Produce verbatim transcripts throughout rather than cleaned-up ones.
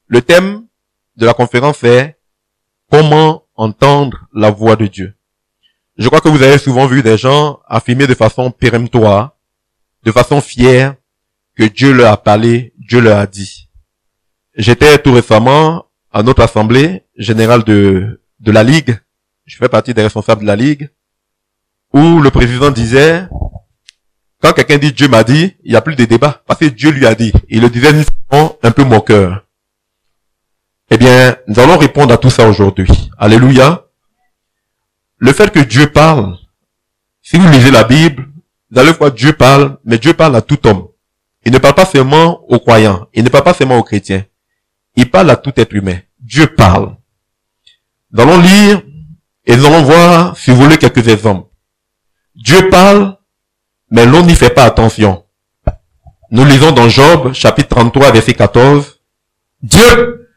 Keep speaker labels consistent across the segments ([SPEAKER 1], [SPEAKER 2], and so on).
[SPEAKER 1] Le thème de la conférence est « Comment entendre la voix de Dieu ?» Je crois que vous avez souvent vu des gens affirmer de façon péremptoire, de façon fière, que Dieu leur a parlé, Dieu leur a dit. J'étais tout récemment à notre assemblée générale de, de la Ligue. Je fais partie des responsables de la Ligue, où le président disait, quand quelqu'un dit Dieu m'a dit, il n'y a plus de débat, parce que Dieu lui a dit. Il le disait d'une façon un peu moqueur. Eh bien, nous allons répondre à tout ça aujourd'hui. Alléluia. Le fait que Dieu parle, si vous lisez la Bible, vous allez voir Dieu parle, mais Dieu parle à tout homme. Il ne parle pas seulement aux croyants, il ne parle pas seulement aux chrétiens. Il parle à tout être humain. Dieu parle. Nous allons lire et nous allons voir, si vous voulez, quelques exemples. Dieu parle, mais l'on n'y fait pas attention. Nous lisons dans Job, chapitre trente-trois, verset quatorze. Dieu,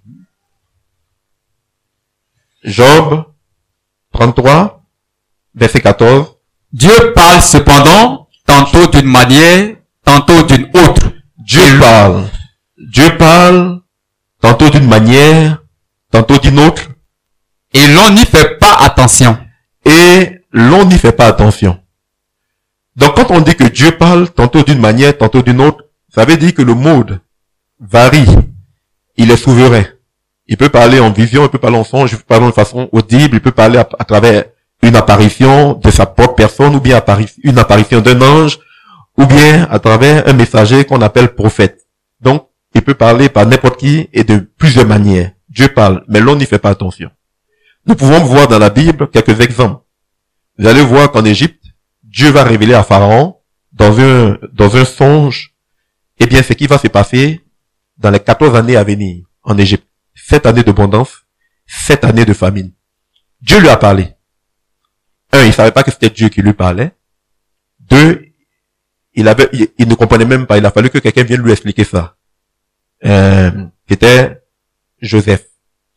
[SPEAKER 1] Job trente-trois, verset quatorze.
[SPEAKER 2] Dieu parle cependant, tantôt d'une manière, tantôt d'une autre.
[SPEAKER 1] Dieu parle. Dieu parle, tantôt d'une manière, tantôt d'une autre.
[SPEAKER 2] Et l'on n'y fait pas attention.
[SPEAKER 1] Et l'on n'y fait pas attention. Donc quand on dit que Dieu parle tantôt d'une manière, tantôt d'une autre, ça veut dire que le mode varie. Il est souverain. Il peut parler en vision, il peut parler en songe, il peut parler de façon audible, il peut parler à, à travers une apparition de sa propre personne, ou bien appari- une apparition d'un ange, ou bien à travers un messager qu'on appelle prophète. Donc, il peut parler par n'importe qui et de plusieurs manières. Dieu parle, mais l'on n'y fait pas attention. Nous pouvons voir dans la Bible quelques exemples. Vous allez voir qu'en Égypte, Dieu va révéler à Pharaon, dans un, dans un songe, eh bien, ce qui va se passer dans les quatorze années à venir en Égypte. Sept années d'abondance, sept années de famine. Dieu lui a parlé. Un, il savait pas que c'était Dieu qui lui parlait. Deux, il avait, il, il ne comprenait même pas. Il a fallu que quelqu'un vienne lui expliquer ça. Euh, c'était Joseph.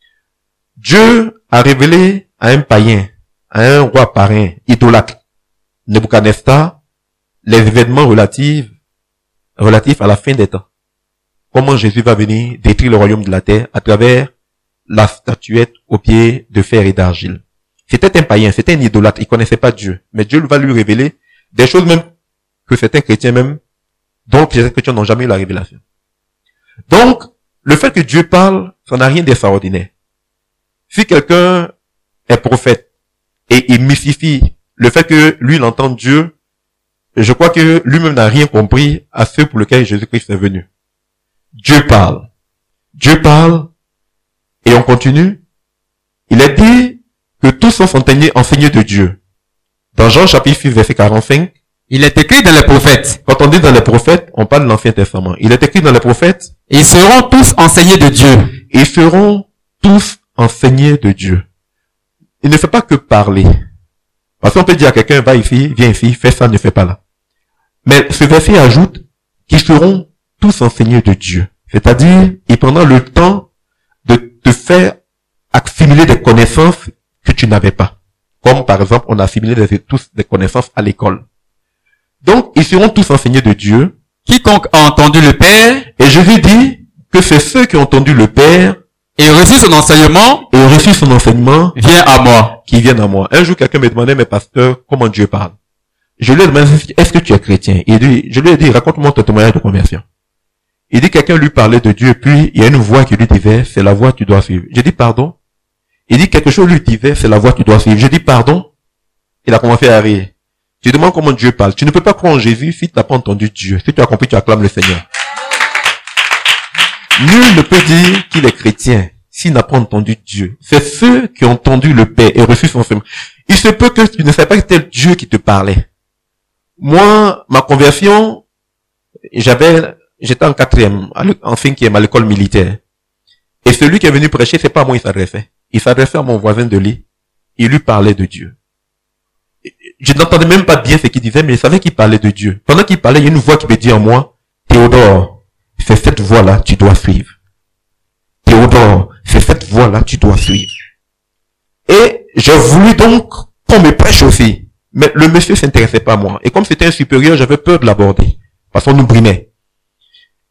[SPEAKER 1] Dieu a révélé à un païen, à un roi païen, idolâtre, Nebuchadnezzar, les événements relatifs, relatifs à la fin des temps. Comment Jésus va venir détruire le royaume de la terre à travers la statuette aux pieds de fer et d'argile. C'était un païen, c'était un idolâtre, il connaissait pas Dieu. Mais Dieu va lui révéler des choses même que certains chrétiens même, dont certains chrétiens n'ont jamais eu la révélation. Donc, le fait que Dieu parle, ça n'a rien d'extraordinaire. Si quelqu'un est prophète et il mystifie le fait que lui, il entend Dieu, je crois que lui-même n'a rien compris à ce pour lequel Jésus-Christ est venu. Dieu parle. Dieu parle. Et on continue. Il est dit que tous sont enseignés, enseignés de Dieu. Dans Jean chapitre six, verset quarante-cinq.
[SPEAKER 2] Il est écrit dans les prophètes.
[SPEAKER 1] Quand on dit dans les prophètes, on parle de l'Ancien Testament. Il est écrit dans les prophètes.
[SPEAKER 2] Ils seront tous enseignés de Dieu.
[SPEAKER 1] Ils seront tous enseignés de Dieu. Il ne fait pas que parler. Parce qu'on peut dire à quelqu'un, va ici, viens ici, fais ça, ne fais pas là. Mais ce verset ajoute qu'ils seront tous enseignés de Dieu. C'est-à-dire, il prendra le temps de te faire assimiler des connaissances que tu n'avais pas. Comme par exemple, on a assimilé des, tous des connaissances à l'école. Donc, ils seront tous enseignés de Dieu.
[SPEAKER 2] Quiconque a entendu le Père,
[SPEAKER 1] et Jésus dit que c'est ceux qui ont entendu le Père
[SPEAKER 2] et reçu son enseignement,
[SPEAKER 1] et reçu son enseignement,
[SPEAKER 2] viens à moi.
[SPEAKER 1] Qui viennent à moi. Un jour, quelqu'un me demandait, mais pasteur, comment Dieu parle? Je lui ai demandé, est-ce que tu es chrétien? Il dit, je lui ai dit, raconte-moi ton témoignage de conversion. Il dit, quelqu'un lui parlait de Dieu, puis il y a une voix qui lui disait, c'est la voix que tu dois suivre. J'ai dit, pardon. Il dit, quelque chose lui disait, c'est la voix que tu dois suivre. J'ai dit, pardon. Il a commencé à rire. Tu demandes comment Dieu parle. Tu ne peux pas croire en Jésus si tu n'as pas entendu Dieu. Si tu as compris, tu acclames le Seigneur. Nul ne peut dire qu'il est chrétien s'il n'a pas entendu Dieu. C'est ceux qui ont entendu le Père et reçu son enseignement. Il se peut que tu ne savais pas que c'était Dieu qui te parlait. Moi, ma conversion, j'avais, j'étais en quatrième, en cinquième à l'école militaire. Et celui qui est venu prêcher, c'est pas à moi il s'adressait. Il s'adressait à mon voisin de lit. Il lui parlait de Dieu. Je n'entendais même pas bien ce qu'il disait, mais je savais qu'il parlait de Dieu. Pendant qu'il parlait, il y a une voix qui me dit en moi, Théodore, c'est cette voix-là, tu dois suivre. Théodore, c'est cette voix-là, tu dois suivre. Et j'ai voulu donc qu'on me prêche aussi. Mais le monsieur s'intéressait pas à moi. Et comme c'était un supérieur, j'avais peur de l'aborder. Parce qu'on nous brimait.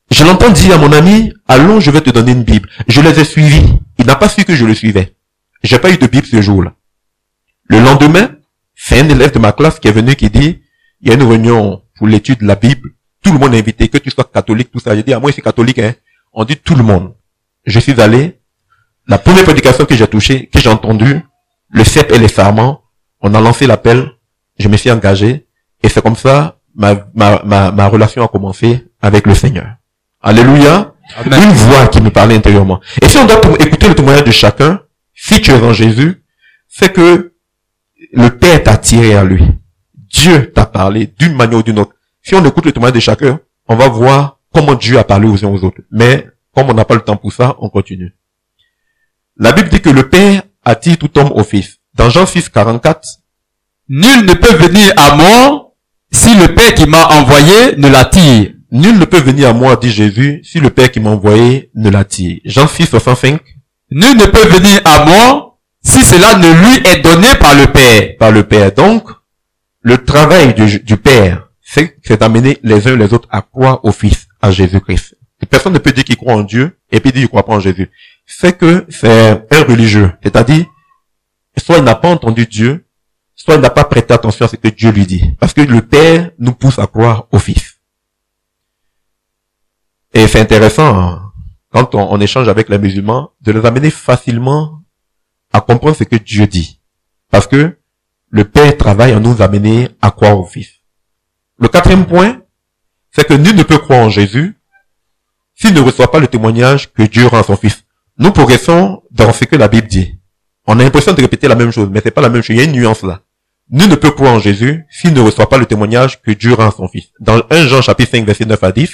[SPEAKER 1] Je l'entends dire à mon ami, allons, je vais te donner une Bible. Je les ai suivis. Il n'a pas su que je le suivais. J'ai pas eu de Bible ce jour-là. Le lendemain, c'est un élève de ma classe qui est venu qui dit, il y a une réunion pour l'étude de la Bible. Tout le monde est invité, que tu sois catholique, tout ça. J'ai dit, ah, moi, je suis catholique, hein. On dit tout le monde. Je suis allé. La première prédication que j'ai touchée, que j'ai entendue, le cep et les serments, on a lancé l'appel. Je me suis engagé. Et c'est comme ça, ma, ma, ma, ma relation a commencé avec le Seigneur. Alléluia. Amen. Une voix qui me parlait intérieurement. Et si on doit écouter le témoignage de chacun, si tu es en Jésus, c'est que le Père t'a attiré à lui. Dieu t'a parlé d'une manière ou d'une autre. Si on écoute le témoignage de chacun, on va voir comment Dieu a parlé aux uns aux autres. Mais, comme on n'a pas le temps pour ça, on continue. La Bible dit que le Père attire tout homme au Fils. Dans Jean six, quarante-quatre,
[SPEAKER 2] nul ne peut venir à moi si le Père qui m'a envoyé ne l'attire.
[SPEAKER 1] Nul ne peut venir à moi, dit Jésus, si le Père qui m'a envoyé ne l'attire. Jean six, soixante-cinq.
[SPEAKER 2] Nul ne peut venir à moi si cela ne lui est donné par le Père.
[SPEAKER 1] Par le Père. Donc, le travail du, du Père, c'est, c'est d'amener les uns les autres à croire au Fils, à Jésus-Christ. Personne ne peut dire qu'il croit en Dieu et puis dire qu'il croit pas en Jésus. C'est que c'est un religieux. C'est-à-dire, soit il n'a pas entendu Dieu, soit il n'a pas prêté attention à ce que Dieu lui dit. Parce que le Père nous pousse à croire au Fils. Et c'est intéressant, quand on, on échange avec les musulmans, de les amener facilement à comprendre ce que Dieu dit. Parce que le Père travaille à nous amener à croire au Fils. Le quatrième point, c'est que nul ne peut croire en Jésus s'il ne reçoit pas le témoignage que Dieu rend à son Fils. Nous progressons dans ce que la Bible dit. On a l'impression de répéter la même chose, mais c'est pas la même chose. Il y a une nuance là. Nul ne peut croire en Jésus s'il ne reçoit pas le témoignage que Dieu rend à son Fils. Dans premier Jean chapitre cinq, verset neuf à dix,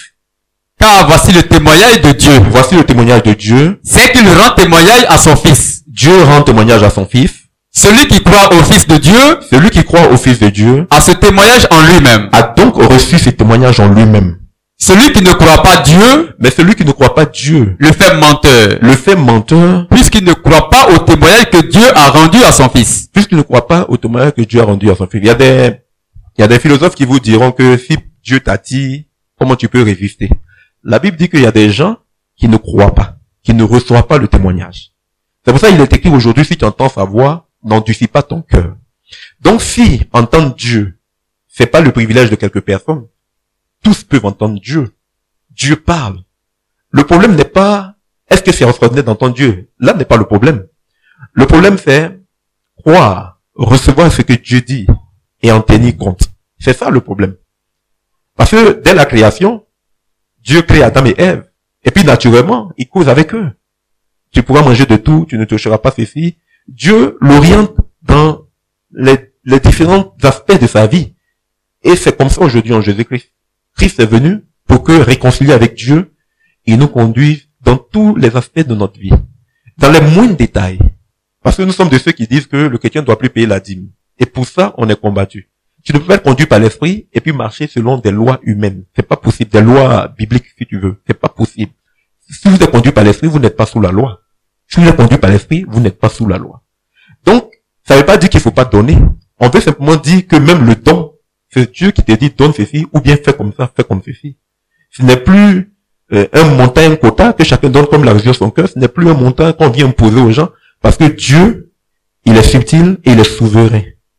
[SPEAKER 2] car voici le témoignage de Dieu.
[SPEAKER 1] Voici le témoignage de Dieu.
[SPEAKER 2] C'est qu'il rend témoignage à son Fils.
[SPEAKER 1] Dieu rend témoignage à son Fils.
[SPEAKER 2] Celui qui croit au Fils de Dieu,
[SPEAKER 1] celui qui croit au Fils de Dieu,
[SPEAKER 2] a ce témoignage en lui-même.
[SPEAKER 1] A donc reçu ce témoignage en lui-même.
[SPEAKER 2] Celui qui ne croit pas Dieu,
[SPEAKER 1] mais celui qui ne croit pas Dieu,
[SPEAKER 2] le fait menteur.
[SPEAKER 1] Le fait menteur,
[SPEAKER 2] puisqu'il ne croit pas au témoignage que Dieu a rendu à son Fils.
[SPEAKER 1] Puisqu'il ne croit pas au témoignage que Dieu a rendu à son Fils. Il y a des, il y a des philosophes qui vous diront que si Dieu t'attire, comment tu peux résister? La Bible dit qu'il y a des gens qui ne croient pas, qui ne reçoivent pas le témoignage. C'est pour ça qu'il est écrit aujourd'hui, si tu entends sa voix, n'endurcis pas ton cœur. Donc si entendre Dieu, c'est pas le privilège de quelques personnes, tous peuvent entendre Dieu. Dieu parle. Le problème n'est pas, est-ce que c'est extraordinaire d'entendre Dieu? Là n'est pas le problème. Le problème c'est croire, recevoir ce que Dieu dit et en tenir compte. C'est ça le problème. Parce que dès la création, Dieu crée Adam et Ève. Et puis naturellement, il cause avec eux. Tu pourras manger de tout, tu ne toucheras pas ceci. Dieu l'oriente dans les, les différents aspects de sa vie. Et c'est comme ça aujourd'hui en Jésus-Christ. Christ est venu pour que, réconcilier avec Dieu, il nous conduise dans tous les aspects de notre vie. Dans les moindres détails. Parce que nous sommes de ceux qui disent que le chrétien ne doit plus payer la dîme. Et pour ça, on est combattu. Tu ne peux pas être conduit par l'esprit et puis marcher selon des lois humaines. C'est pas possible. Des lois bibliques, si tu veux. C'est pas possible. Si vous êtes conduit par l'esprit, vous n'êtes pas sous la loi. Si vous êtes conduit par l'esprit, vous n'êtes pas sous la loi. Donc, ça ne veut pas dire qu'il faut pas donner. On veut simplement dire que même le don, c'est Dieu qui te dit donne ceci, ou bien fais comme ça, fais comme ceci. Ce n'est plus euh, un montant, un quota que chacun donne comme la vision de son cœur. Ce n'est plus un montant qu'on vient imposer aux gens. Parce que Dieu, il est subtil et il est souverain.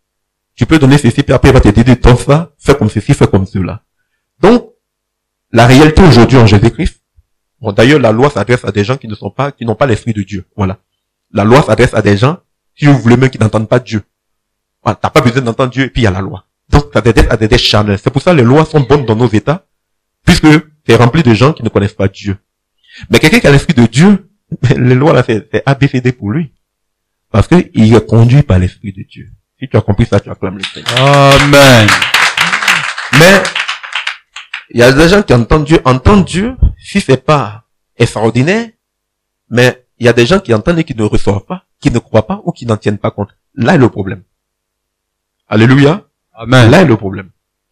[SPEAKER 1] Tu peux donner ceci, puis après il va te dire donne ça, fais comme ceci, fais comme cela. Donc, la réalité aujourd'hui en Jésus-Christ, bon, d'ailleurs, la loi s'adresse à des gens qui ne sont pas, qui n'ont pas l'esprit de Dieu. Voilà. La loi s'adresse à des gens, si vous voulez même, qui n'entendent pas Dieu. Voilà. T'as pas besoin d'entendre Dieu, et puis il y a la loi. Donc, ça s'adresse à des, des charnels. C'est pour ça que les lois sont bonnes dans nos États, puisque c'est rempli de gens qui ne connaissent pas Dieu. Mais quelqu'un qui a l'esprit de Dieu, les lois là, c'est, c'est A B C D pour lui. Parce que il est conduit par l'esprit de Dieu. Si tu as compris ça, tu acclames le Seigneur.
[SPEAKER 2] Amen.
[SPEAKER 1] Mais, il y a des gens qui entendent Dieu. Entendre Dieu, si c'est pas extraordinaire, mais il y a des gens qui entendent et qui ne reçoivent pas, qui ne croient pas ou qui n'en tiennent pas compte. Là est le problème. Alléluia.
[SPEAKER 2] Amen.
[SPEAKER 1] Là est le problème.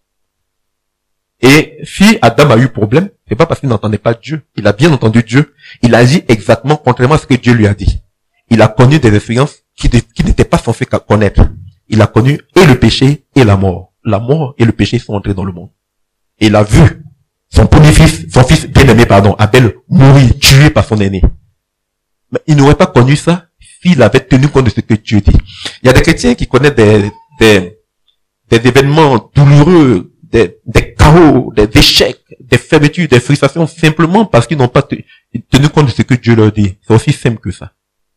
[SPEAKER 1] Et si Adam a eu problème, c'est pas parce qu'il n'entendait pas Dieu. Il a bien entendu Dieu. Il a agi exactement contrairement à ce que Dieu lui a dit. Il a connu des expériences qui, qui n'étaient pas censées connaître. Il a connu et le péché et la mort. La mort et le péché sont entrés dans le monde. Et il a vu son premier fils, son fils bien-aimé, pardon, Abel, mourit, tué par son aîné. Mais il n'aurait pas connu ça s'il avait tenu compte de ce que Dieu dit. Il y a des chrétiens qui connaissent des, des, des événements douloureux, des, des chaos, des échecs, des fermetures, des frustrations, simplement parce qu'ils n'ont pas tenu compte de ce que Dieu leur dit. C'est aussi simple que ça.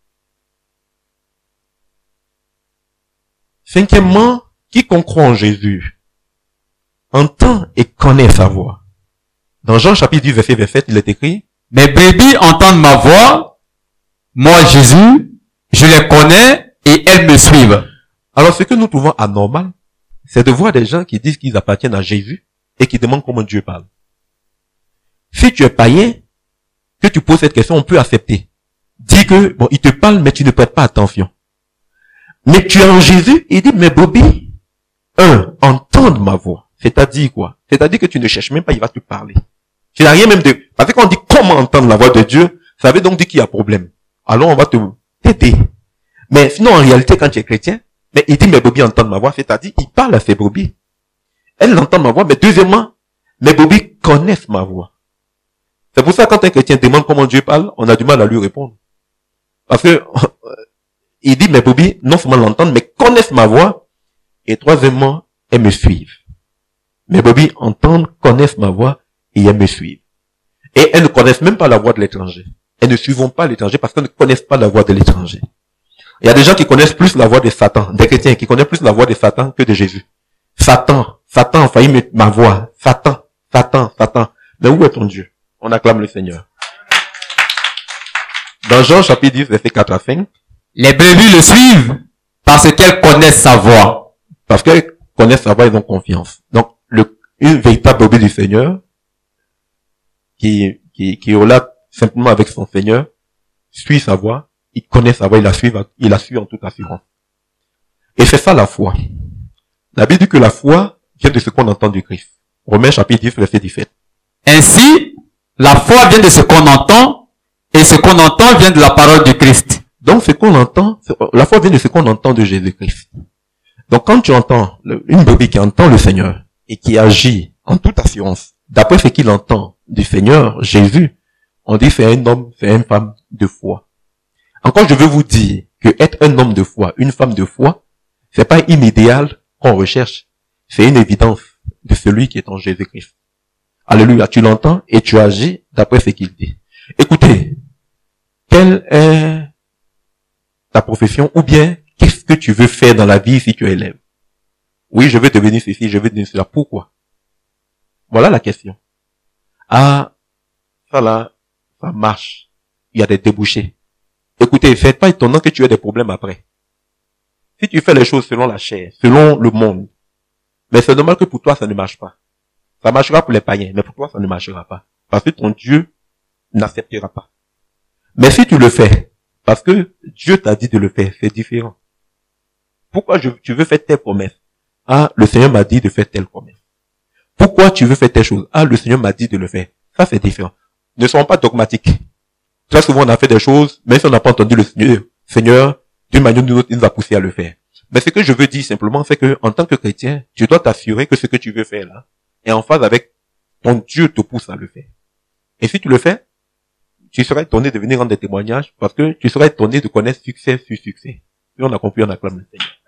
[SPEAKER 1] Cinquièmement, quiconque croit en Jésus entend et connaît sa voix. Dans Jean chapitre dix, verset vingt-sept, il est écrit,
[SPEAKER 2] « Mes brebis entendent ma voix, moi Jésus, je les connais et elles me suivent. »
[SPEAKER 1] Alors ce que nous trouvons anormal, c'est de voir des gens qui disent qu'ils appartiennent à Jésus et qui demandent comment Dieu parle. Si tu es païen, que tu poses cette question, on peut accepter. Dis que, bon, il te parle, mais tu ne prêtes pas attention. Mais tu es en Jésus, il dit, mes brebis, un, entendent ma voix. C'est-à-dire quoi? C'est-à-dire que tu ne cherches même pas, il va te parler. Tu n'as rien même de... Parce que quand on dit comment entendre la voix de Dieu, ça veut donc dire qu'il y a problème. Alors on va te t'aider. Mais sinon, en réalité, quand tu es chrétien, mais il dit mes brebis entendent ma voix, c'est-à-dire il parle à ses brebis. Elles entendent ma voix, mais deuxièmement, mes brebis connaissent ma voix. C'est pour ça que quand un chrétien demande comment Dieu parle, on a du mal à lui répondre. Parce que il dit mes brebis non seulement l'entendent, mais connaissent ma voix. Et troisièmement, elles me suivent. Mes brebis entendent, connaissent ma voix et elles me suivent. Et elles ne connaissent même pas la voix de l'étranger. Elles ne suivront pas l'étranger parce qu'elles ne connaissent pas la voix de l'étranger. Il y a des gens qui connaissent plus la voix de Satan, des chrétiens qui connaissent plus la voix de Satan que de Jésus. Satan, Satan a failli mettre ma voix. Satan, Satan, Satan. Mais où est ton Dieu? On acclame le Seigneur. Dans Jean chapitre dix, verset quatre à cinq.
[SPEAKER 2] Les brebis le suivent parce qu'elles connaissent sa voix.
[SPEAKER 1] Parce qu'elles connaissent sa voix, ils ont confiance. Donc, le, une véritable brebis du Seigneur, qui, qui, qui relate simplement avec son Seigneur, suit sa voix, il connaît sa voix, il la suit, il la suit en toute assurance. Et c'est ça la foi. La Bible dit que la foi vient de ce qu'on entend du Christ. Romains chapitre dix, verset dix-sept.
[SPEAKER 2] Ainsi, la foi vient de ce qu'on entend, et ce qu'on entend vient de la parole du Christ.
[SPEAKER 1] Donc ce qu'on entend, la foi vient de ce qu'on entend de Jésus-Christ. Donc quand tu entends une brebis qui entend le Seigneur, et qui agit en toute assurance, d'après ce qu'il entend du Seigneur, Jésus, on dit c'est un homme, c'est une femme de foi. Encore, je veux vous dire que être un homme de foi, une femme de foi, c'est pas un idéal qu'on recherche. C'est une évidence de celui qui est en Jésus-Christ. Alléluia, tu l'entends et tu agis d'après ce qu'il dit. Écoutez, quelle est ta profession ou bien qu'est-ce que tu veux faire dans la vie si tu es élève? Oui, je veux devenir ceci, je veux devenir cela. Pourquoi? Voilà la question. Ah, ça là, ça marche. Il y a des débouchés. Écoutez, c'est pas étonnant que tu aies des problèmes après. Si tu fais les choses selon la chair, selon le monde, mais c'est normal que pour toi ça ne marche pas. Ça marchera pour les païens, mais pour toi ça ne marchera pas. Parce que ton Dieu n'acceptera pas. Mais si tu le fais, parce que Dieu t'a dit de le faire, c'est différent. Pourquoi je, tu veux faire telle promesse? Ah, le Seigneur m'a dit de faire telle promesse. Pourquoi tu veux faire telle chose? Ah, le Seigneur m'a dit de le faire. Ça c'est différent. Ne soyons pas dogmatiques. Très souvent on a fait des choses, même si on n'a pas entendu le Seigneur, Seigneur, d'une manière ou d'une autre, il nous a poussé à le faire. Mais ce que je veux dire simplement, c'est que, en tant que chrétien, tu dois t'assurer que ce que tu veux faire là est en phase avec ton Dieu te pousse à le faire. Et si tu le fais, tu seras étonné de venir rendre des témoignages parce que tu seras étonné de connaître succès sur succès. Et on a compris, on acclame le Seigneur.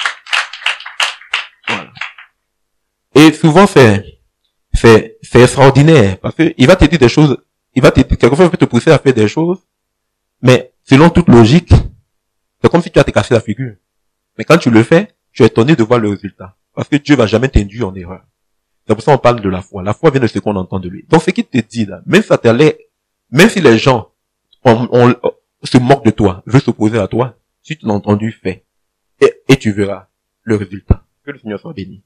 [SPEAKER 1] Voilà. Et souvent c'est, c'est, c'est extraordinaire parce que il va te dire des choses, il va te, quelquefois il peut te pousser à faire des choses, mais selon toute logique, c'est comme si tu as te cassé la figure. Mais quand tu le fais, tu es étonné de voir le résultat. Parce que Dieu va jamais t'induire en erreur. C'est pour ça qu'on parle de la foi. La foi vient de ce qu'on entend de lui. Donc ce qu'il te dit là, même si ça t'allait, même si les gens on, on, on, se moquent de toi, veulent s'opposer à toi, si tu l'as entendu, fais. Et, et tu verras le résultat. Que le Seigneur soit béni.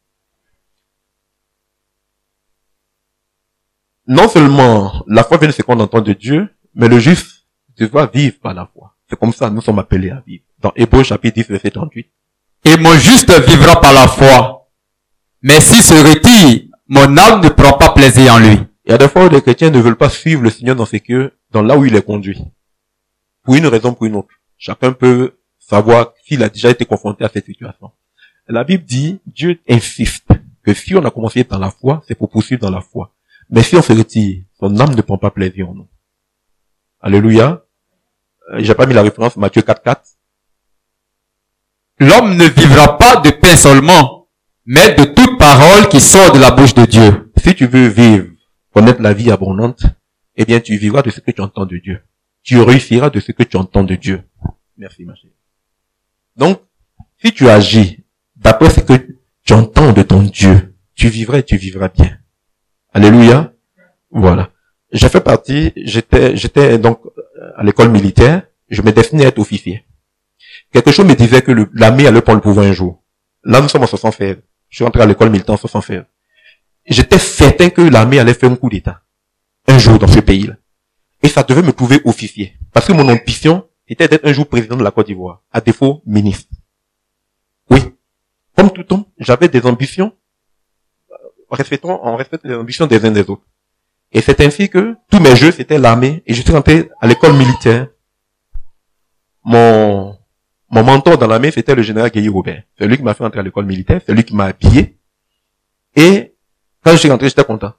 [SPEAKER 1] Non seulement la foi vient de ce qu'on entend de Dieu, mais le juste doit vivre par la foi. C'est comme ça, nous sommes appelés à vivre. Dans Hébreux chapitre dix, verset trente-huit.
[SPEAKER 2] Et mon juste vivra par la foi. Mais s'il se retire, mon âme ne prend pas plaisir en lui.
[SPEAKER 1] Il y a des fois où les chrétiens ne veulent pas suivre le Seigneur dans ce que, dans là où il les conduit. Pour une raison ou pour une autre. Chacun peut savoir s'il a déjà été confronté à cette situation. La Bible dit, Dieu insiste que si on a commencé dans la foi, c'est pour poursuivre dans la foi. Mais si on se retire, son âme ne prend pas plaisir en nous. Alléluia. Euh, J'ai pas mis la référence, Matthieu quatre, quatre.
[SPEAKER 2] L'homme ne vivra pas de pain seulement, mais de toute parole qui sort de la bouche de Dieu.
[SPEAKER 1] Si tu veux vivre, connaître la vie abondante, eh bien, tu vivras de ce que tu entends de Dieu. Tu réussiras de ce que tu entends de Dieu. Merci, ma chérie. Donc, si tu agis d'après ce que tu entends de ton Dieu, tu vivras et tu vivras bien. Alléluia. Voilà. J'ai fait partie, j'étais, j'étais donc à l'école militaire, je me destinais à être officier. Quelque chose me disait que le- l'armée allait prendre le pouvoir un jour. Là, nous sommes en soixante-seize. Je suis rentré à l'école militaire en soixante-seize. J'étais certain que l'armée allait faire un coup d'État. Un jour dans ce pays-là. Et ça devait me trouver officier. Parce que mon ambition, c'était d'être un jour président de la Côte d'Ivoire. À défaut, ministre. Oui. Comme tout homme, j'avais des ambitions. Respectons, on respecte les ambitions des uns des autres. Et c'est ainsi que tous mes jeux, c'était l'armée. Et je suis rentré à l'école militaire. Mon, mon mentor dans l'armée, c'était le général Guéhi Robert. C'est lui qui m'a fait entrer à l'école militaire. C'est lui qui m'a habillé. Et quand je suis rentré, j'étais content.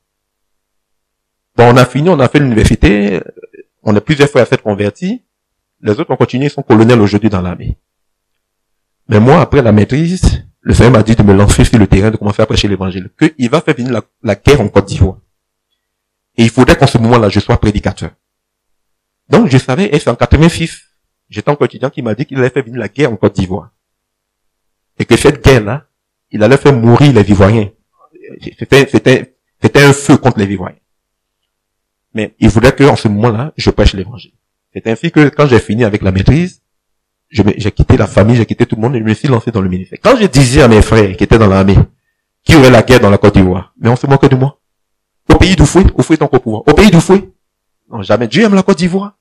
[SPEAKER 1] Bon, on a fini, on a fait l'université. On a plusieurs fois à s'être convertis. Les autres ont continué, ils sont colonels aujourd'hui dans l'armée. Mais moi, après la maîtrise, le Seigneur m'a dit de me lancer sur le terrain, de commencer à prêcher l'évangile. Qu'il va faire venir la, la guerre en Côte d'Ivoire. Et il faudrait qu'en ce moment-là, je sois prédicateur. Donc, je savais, et c'est en quatre-vingt-six, j'étais un étudiant qui m'a dit qu'il allait faire venir la guerre en Côte d'Ivoire. Et que cette guerre-là, il allait faire mourir les Ivoiriens. C'était, c'était, c'était un feu contre les Ivoiriens. Mais il voulait qu'en ce moment-là, je prêche l'évangile. C'est ainsi que quand j'ai fini avec la maîtrise, je me- j'ai quitté la famille, j'ai quitté tout le monde et je me suis lancé dans le ministère. Quand je disais à mes frères qui étaient dans l'armée, qu'il y aurait la guerre dans la Côte d'Ivoire, mais on se moquait de moi. Au pays du fouet, au fouet est encore au pouvoir. Au pays du fouet. Non, jamais. Dieu aime la Côte d'Ivoire.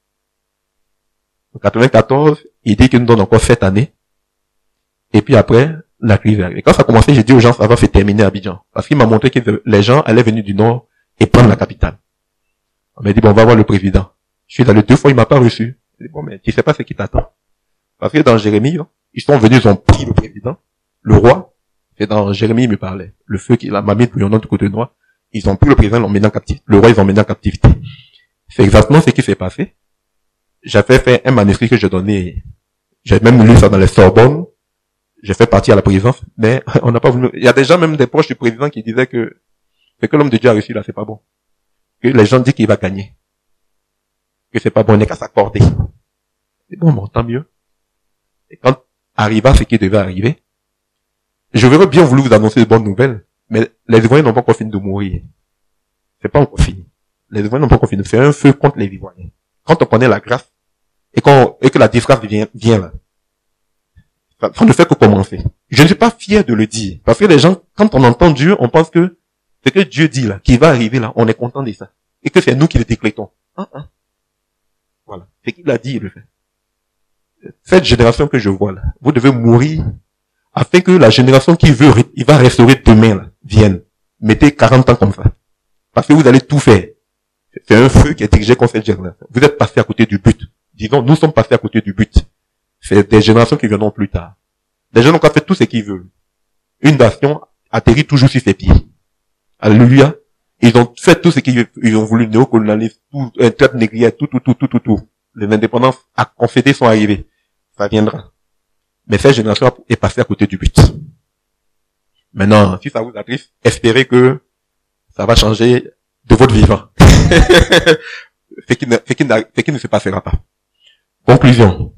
[SPEAKER 1] En quatre-vingt-quatorze, il dit qu'il nous donne encore sept années. Et puis après, la crise est arrivée. Quand ça a commencé, j'ai dit aux gens, ça va se terminer à Abidjan. Parce qu'il m'a montré que les gens allaient venir du nord et prendre la capitale. On m'a dit, bon, on va voir le président. Je suis allé deux fois, il m'a pas reçu. J'ai dit, bon, mais tu sais pas ce qui t'attend. Parce que dans Jérémie, là, ils sont venus, ils ont pris le président, le roi. Et dans Jérémie, il me parlait. Le feu qui, la mamie bouillonnant du côté noir. Ils ont pris le président, ils l'ont mené en captivité. Le roi, ils l'ont mené en captivité. C'est exactement ce qui s'est passé. J'avais fait un manuscrit que je donnais. J'ai même lu ça dans les Sorbonne. J'ai fait partie à la présidence, mais on n'a pas voulu. Il y a des gens, même des proches du président, qui disaient que ce que l'homme de Dieu a reçu là, c'est pas bon. Que les gens disent qu'il va gagner. Que c'est pas bon, on n'est qu'à s'accorder. C'est bon, bon, tant mieux. Et quand arriva ce qui devait arriver, je verrais bien voulu vous annoncer de bonnes nouvelles, mais les Ivoiriens n'ont pas encore fini de mourir. C'est pas encore fini. Les Ivoiriens n'ont pas encore fini. C'est un feu contre les Ivoiriens. Quand on connaît la grâce, et, qu'on, et que la disgrâce vient, vient là, ça, ça ne fait que commencer. Je ne suis pas fier de le dire. Parce que les gens, quand on entend Dieu, on pense que ce que Dieu dit là, qui va arriver là, on est content de ça. Et que c'est nous qui le décrétons. Hein, hein. Voilà. Ce qu'il a dit, il le fait. Cette génération que je vois là, vous devez mourir afin que la génération qui veut, il va restaurer demain là, vienne. Mettez quarante ans comme ça. Parce que vous allez tout faire. C'est un feu qui est dirigé contre cette génération. Vous êtes passé à côté du but. Disons, nous sommes passés à côté du but. C'est des générations qui viendront plus tard. Les gens ont fait tout ce qu'ils veulent. Une nation atterrit toujours sur ses pieds. Alléluia. Ils ont fait tout ce qu'ils ils ont voulu, néocolonialisme, tout, un traite négrière, tout, tout, tout, tout, tout, tout. Les indépendances à concéder sont arrivées. Ça viendra. Mais cette génération est passée à côté du but. Maintenant, si ça vous attriste, espérez que ça va changer de votre vivant. ce, qui ne, ce, qui ne, ce qui ne se passera pas. Conclusion.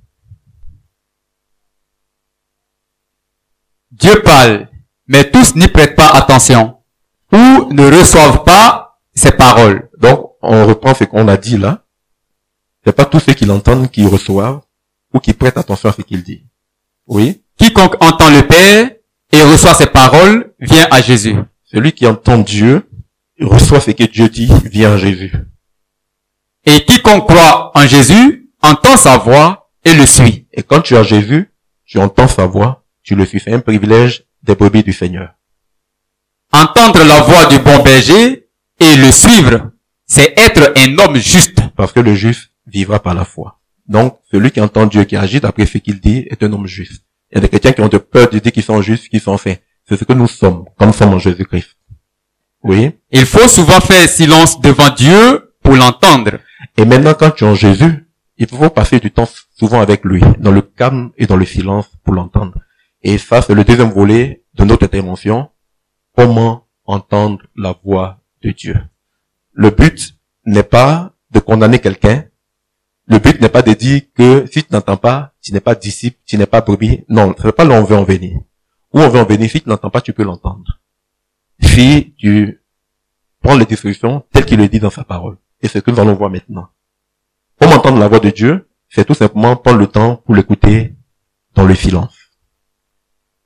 [SPEAKER 2] Dieu parle, mais tous n'y prêtent pas attention ou ne reçoivent pas ses paroles.
[SPEAKER 1] Donc, on reprend ce qu'on a dit là. C'est pas tous ceux qui l'entendent qui reçoivent ou qui prêtent attention à ce qu'il dit. Oui.
[SPEAKER 2] Quiconque entend le Père et reçoit ses paroles vient à Jésus.
[SPEAKER 1] Celui qui entend Dieu reçoit ce que Dieu dit, vient à Jésus.
[SPEAKER 2] Et quiconque croit en Jésus entend sa voix et le suit.
[SPEAKER 1] Et quand tu as Jésus, tu entends sa voix, tu le suis. C'est un privilège des brebis du Seigneur.
[SPEAKER 2] Entendre la voix du bon berger et le suivre, c'est être un homme juste.
[SPEAKER 1] Parce que le juste vivra par la foi. Donc, celui qui entend Dieu, qui agit d'après ce qu'il dit, est un homme juste. Il y a des chrétiens qui ont de peur de dire qu'ils sont justes, qu'ils sont faits. C'est ce que nous sommes, comme nous sommes en Jésus-Christ. Oui.
[SPEAKER 2] Il faut souvent faire silence devant Dieu pour l'entendre.
[SPEAKER 1] Et maintenant, quand tu es en Jésus, il faut passer du temps souvent avec lui, dans le calme et dans le silence pour l'entendre. Et ça, c'est le deuxième volet de notre intervention. Comment entendre la voix de Dieu. Le but n'est pas de condamner quelqu'un. Le but n'est pas de dire que si tu n'entends pas, tu n'es pas disciple, tu n'es pas brebis. Non, ce n'est pas là où on veut en venir. Où on veut en venir, si tu n'entends pas, tu peux l'entendre. Si tu prends les discussions telles qu'il le dit dans sa parole. Et c'est ce que nous allons voir maintenant. Comment entendre la voix de Dieu? C'est tout simplement prendre le temps pour l'écouter dans le silence.